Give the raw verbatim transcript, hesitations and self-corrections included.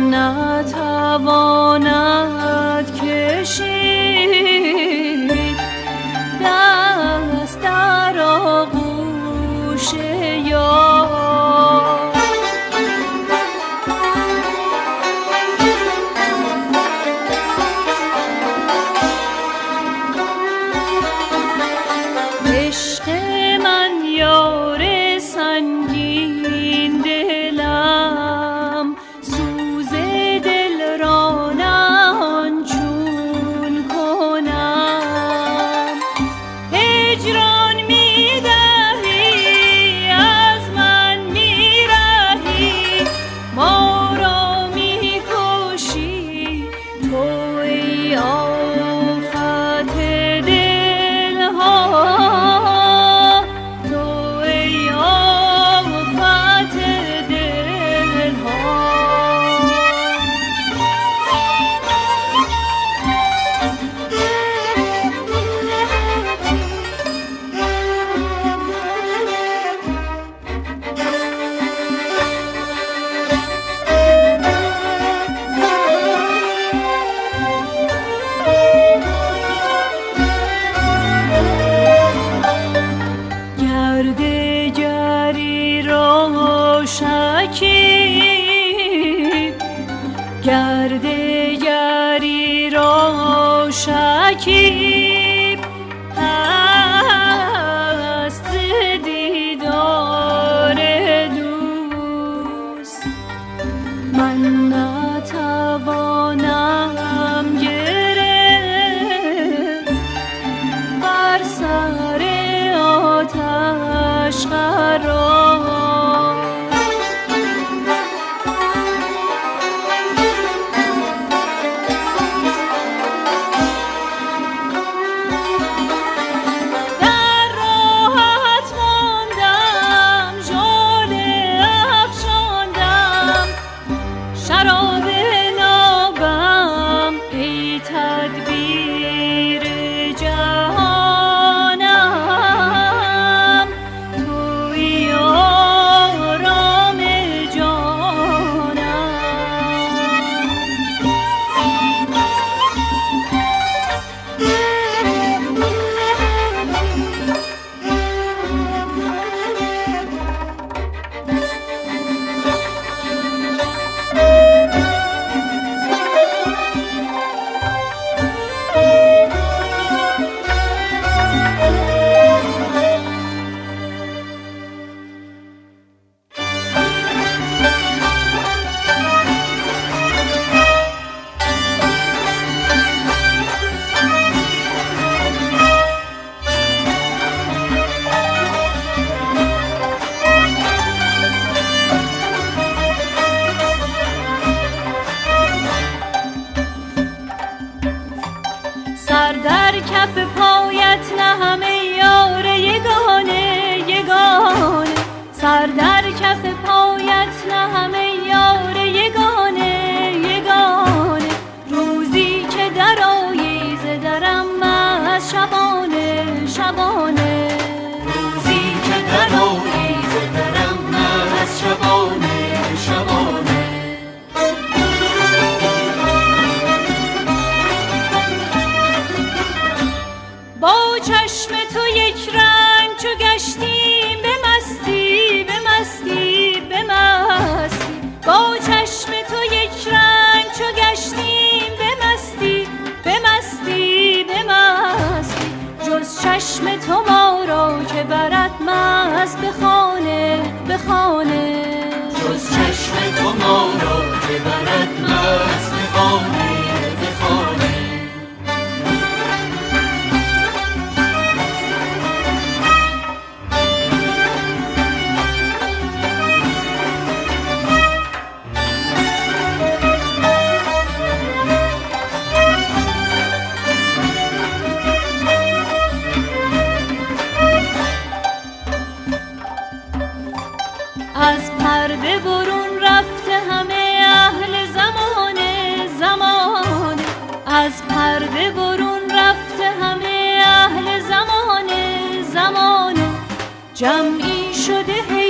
نتواند کشید دست در آغوش یار. عشق من یار سنگین دلم، سوز دل را نهان چون کنم. هجران می دهی از من می رهی، ما را می کشی تو ای آفت دل ها، تو ای آفت دل ها. گردگری را شکیب، گردگری را شکیب هست دیدار دوست. من نتوانم گرفت بر سر آتش قرار. در راحت ماندم، ژاله افشاندم، شراب نابم ای تدبیر جهانم، توی آرام جانم. سر در کف پایت نهم ای یار یگانه یگانه، سر در کف پایت نهم ای یار یگانه یگانه. روزی که درآیی ز درم از شبانه شبانه، روزی که درآیی ز درم از شبانه شبانه. با چشم تو یک رنگ چو گشتیم به مستی به مستی به مستی، با چشم تو یک رنگ چو گشتیم به مستی به مستی به مستی. جز چشم تو ما را که برد مست به خانه به خانه، جز چشم تو ما را که برد مست به خانه به خانه. از پرده برون رفته همه اهل زمانه زمانه، از پرده برون رفته همه اهل زمانه زمانه. جمعی شده